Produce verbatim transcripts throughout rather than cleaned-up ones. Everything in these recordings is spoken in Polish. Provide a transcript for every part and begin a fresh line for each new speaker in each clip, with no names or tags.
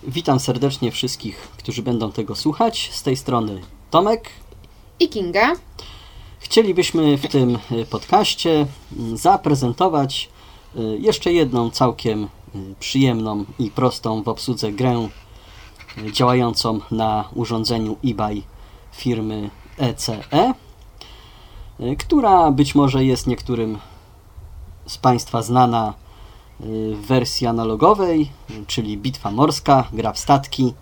Witam serdecznie wszystkich, którzy będą tego słuchać. Z tej strony Tomek
i Kinga.
Chcielibyśmy w tym podcaście zaprezentować jeszcze jedną całkiem przyjemną i prostą w obsłudze grę działającą na urządzeniu eBay firmy E C E, która być może jest niektórym z Państwa znana w wersji analogowej, czyli Bitwa Morska, gra w statki.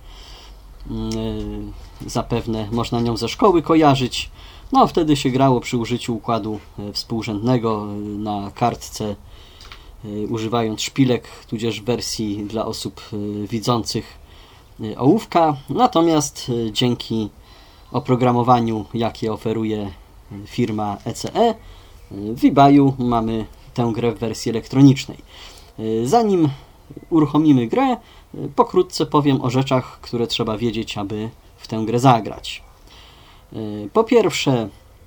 Zapewne można nią ze szkoły kojarzyć. No, wtedy się grało przy użyciu układu współrzędnego na kartce, używając szpilek, tudzież w wersji dla osób widzących ołówka. Natomiast dzięki oprogramowaniu, jakie oferuje firma E C E, w eBayu mamy tę grę w wersji elektronicznej. Zanim uruchomimy grę, pokrótce powiem o rzeczach, które trzeba wiedzieć, aby w tę grę zagrać. Po pierwsze,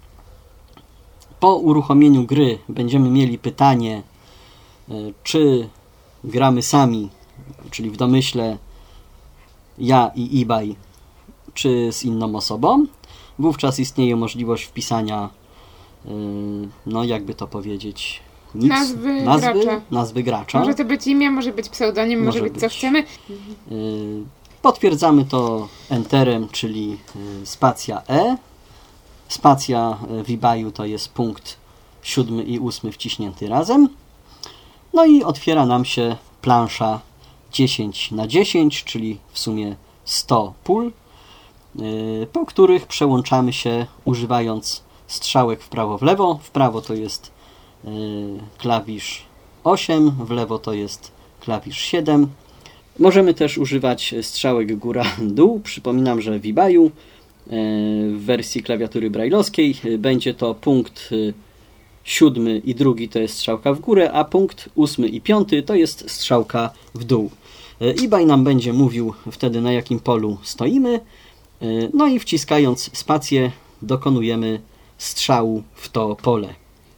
po uruchomieniu gry będziemy mieli pytanie, czy gramy sami, czyli w domyśle ja i eBay, czy z inną osobą. Wówczas istnieje możliwość wpisania, no jakby to powiedzieć, nic,
nazwy,
nazwy,
gracza.
nazwy gracza.
Może to być imię, może być pseudonim, może, może być co chcemy.
Potwierdzamy to enterem, czyli spacja E. Spacja w eBayu to jest punkt siódmy i ósmy wciśnięty razem. No i otwiera nam się plansza dziesięć na dziesięć, czyli w sumie sto pól, po których przełączamy się używając strzałek w prawo w lewo. W prawo to jest klawisz osiem, w lewo to jest klawisz siedem. Możemy też używać strzałek góra-dół. Przypominam, że w eBayu w wersji klawiatury brajlowskiej będzie to punkt siódmy i drugi to jest strzałka w górę, a punkt ósmy i piąty to jest strzałka w dół. eBay nam będzie mówił wtedy, na jakim polu stoimy, no i wciskając spację dokonujemy strzału w to pole.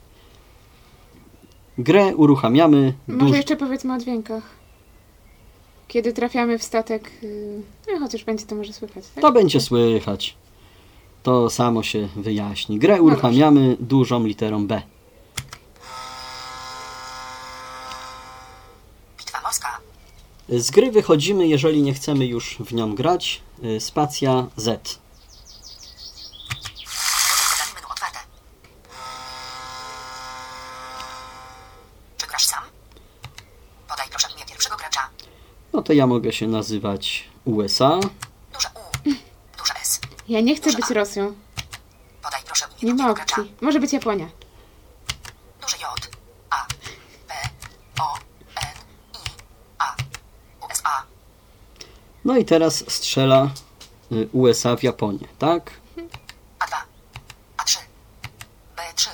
Grę uruchamiamy.
Może
duż...
jeszcze powiedzmy o dźwiękach. Kiedy trafiamy w statek, no chociaż będzie to może słychać, tak?
To będzie słychać. To samo się wyjaśni. Grę uruchamiamy no dużą literą B.
Bitwa morska.
Z gry wychodzimy, jeżeli nie chcemy już w nią grać. Spacja Z.
Czy grasz sam? Podaj proszę imię pierwszego gracza.
No to ja mogę się nazywać U S A.
Duże U, duże S.
Ja nie chcę
Duże
być
A.
Rosją.
Podaj proszę imię
Nie ma
drugiego gracza.
opcji. Może być Japonia.
Duże J, A, B, O, N, I, A, U S A.
No i teraz strzela U S A w Japonię, tak?
A dwa, A trzy, B trzy.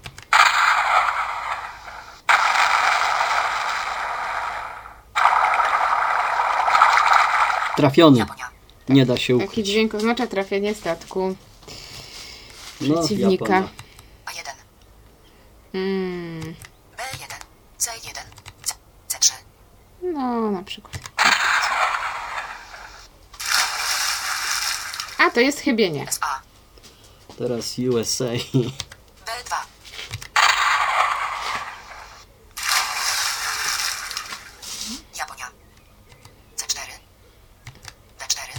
Trafiony.
Japonia.
Nie da się
Taki
ukryć.
dźwięk oznacza trafienie statku
No,
przeciwnika.
Japonia.
A jeden,
Mm,
B jeden, C jeden, C, C trzy.
no, na przykład. A, to jest chybienie.
S A,
Teraz U S A.
B dwa. Japonia. C cztery. D cztery.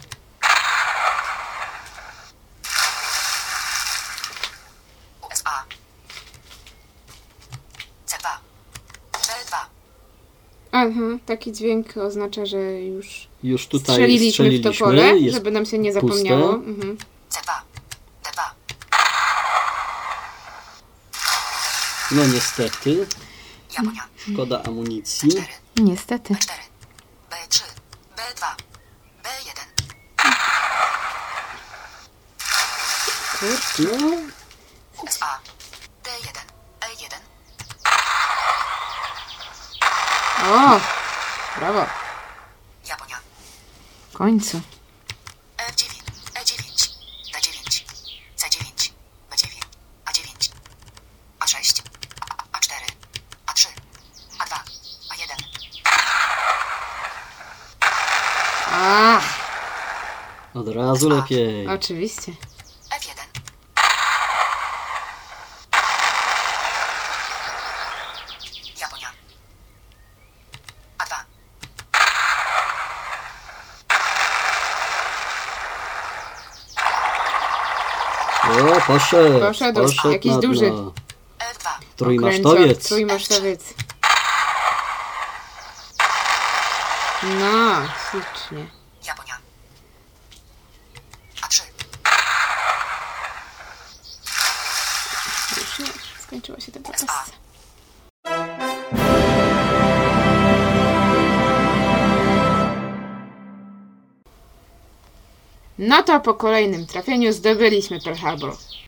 U S A. C dwa. B dwa.
Aha, taki dźwięk oznacza, że już
Już tutaj
strzeliliśmy,
strzeliliśmy
w to pole,
jest
żeby nam się nie zapomniało.
puste.
Mhm.
C dwa. D dwa.
No niestety,
Japonia.
szkoda amunicji.
cztery.
Niestety.
B cztery. B trzy. B dwa. B jeden.
No,
U S A. D jeden. E jeden.
O! Brawo.
Japonia.
W końcu.
F dziewięć. E dziewięć. D dziewięć. C dziewięć. B dziewięć. A dziewięć. A sześć. A cztery. A trzy. A dwa. A jeden.
Ach,
Od razu lepiej.
oczywiście.
F jeden. Japonia. A dwa.
O, poszedł.
Poszedł, jakiś
na dno.
duży.
F dwa.
Trójmasztowiec.
Trójmasztowiec. No, ślicznie.
Japonia. A trzy.
Już nie, skończyła się ta
S A.
pasja. No to po kolejnym trafieniu zdobyliśmy Pearl Harbor.